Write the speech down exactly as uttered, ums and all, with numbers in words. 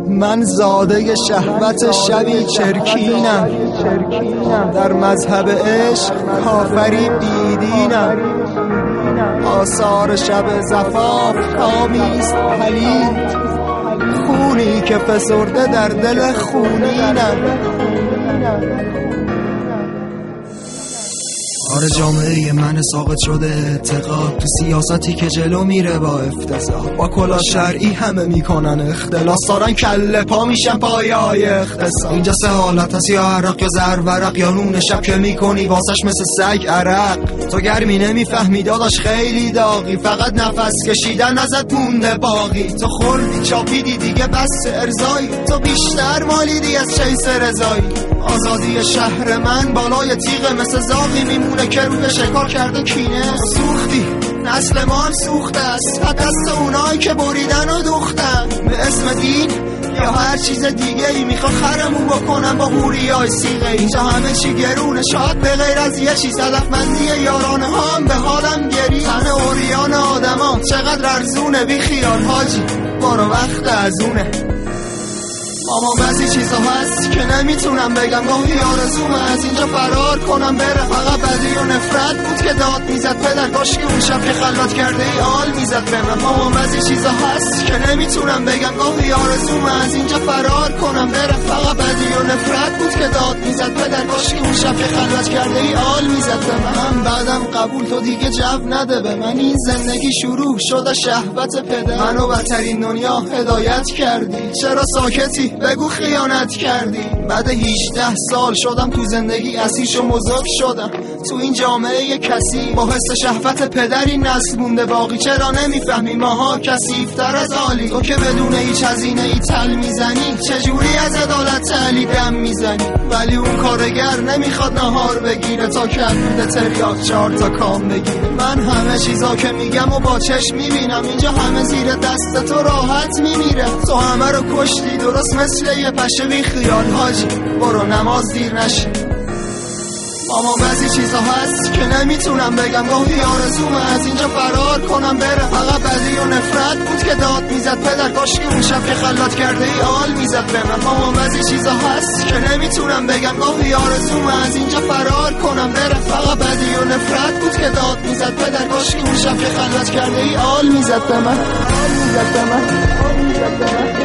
من زاده شهوت شبی چرکینم، در مذهب عشق کافری بیدینم. آثار شب زفاف کامیست پلید، خونی که فسرده در دل خونینم. آره جامعه من ساقط شده اعتقاد، تو سیاستی که جلو میره با افتضاح، با کلا شرعی همه میکنن اختلاس، دارن کله پا میشن پایه های اختصاص. اینجا سه حالت هست، یا عرق یا زرورق، یا نون شب که میکنی واسش مثل سگ عرق. تو گرمی نمیفهمی داداش خیلی داغی، فقط نفس کشیدن ازت مونده باقی. تو خوردی چاپیدی دیگه بس ارزایی، تو بیشتر مالیدی از چیس رضایی. آزادی شهر من بالای تیغه، مثل زاغی میمونه که روی شکار کرده کینه. سوختی نسل ما هم سوخته است، از دست اونایی که بریدن و دوختن. به اسم دین یا هر چیز دیگه ای میخوا خرمون بکنن با حوری های سیغه. اینجا همه چی گرونه، شاید به غیر از یه چیز هدفمندی یارانه ها هم به حالم گری. تن اوریان آدم ها چقدر ارزونه، بی خیال حاجی برو وقت از اونه. اما بعضی چیزا هست که نمیتونم بگم، گاهی آرزومه از اینجا فرار کنم بره. فقط بدی و نفرت بود که داد میزد پدر، کاش که اون شب که خلوت کرده ای آل میزد به من. اما بعضی چیزا هست که نمیتونم بگم، گاهی آرزومه از اینجا فرار کنم بره. فقط بدی و نفرت بود که داد میزد پدر، کاش که اون شب که خلوت کرده ای آل میزد به من. بعدم قبول تو دیگه جو نده به من، این زندگی شروع شده شهوت پدر. منو بدترین دنیا هدایت کردی، چرا ساکتی بگو خیانت کردی. بعد هجده سال شدم تو زندگی اسیرش و مزاق شدم تو این جامعه کسی، با حس شهوت پدری نسل مونده باقی. چرا نمیفهمی ماها کثیف‌تر از عالی؟ تو که بدون هیچ هزینه ای تل میزنی، چجوری از عدالت علی دم میزنی؟ ولی اون کارگر نمیخواد نهار بگیره تا کبود تریاک چهار تا کام بگیره. من همه چیزا که میگم و با چشم میبینم، اینجا همه زیر دست تو راحت میمیره. تو همه رو کشتی درست مثل یه پشه بی خیال حاجی برو نماز دیر نشی. اما بعضی چیزا هست که نمیتونم بگم، گاهی آرزومه از اینجا فرار کنم بره. فقط بدی و نفرت بود که داد میزد پدر، کاش که اون شب که خلوت کرده ای آل میزد به من. اما بعضی چیزا هست که نمیتونم بگم، گاهی آرزومه از اینجا فرار کنم بره. فقط بدی و نفرت بود که داد میزد پدر، کاش که اون شب که خلوت کرده ای آل میزد به من، آل میزد به من، آل میزد به من.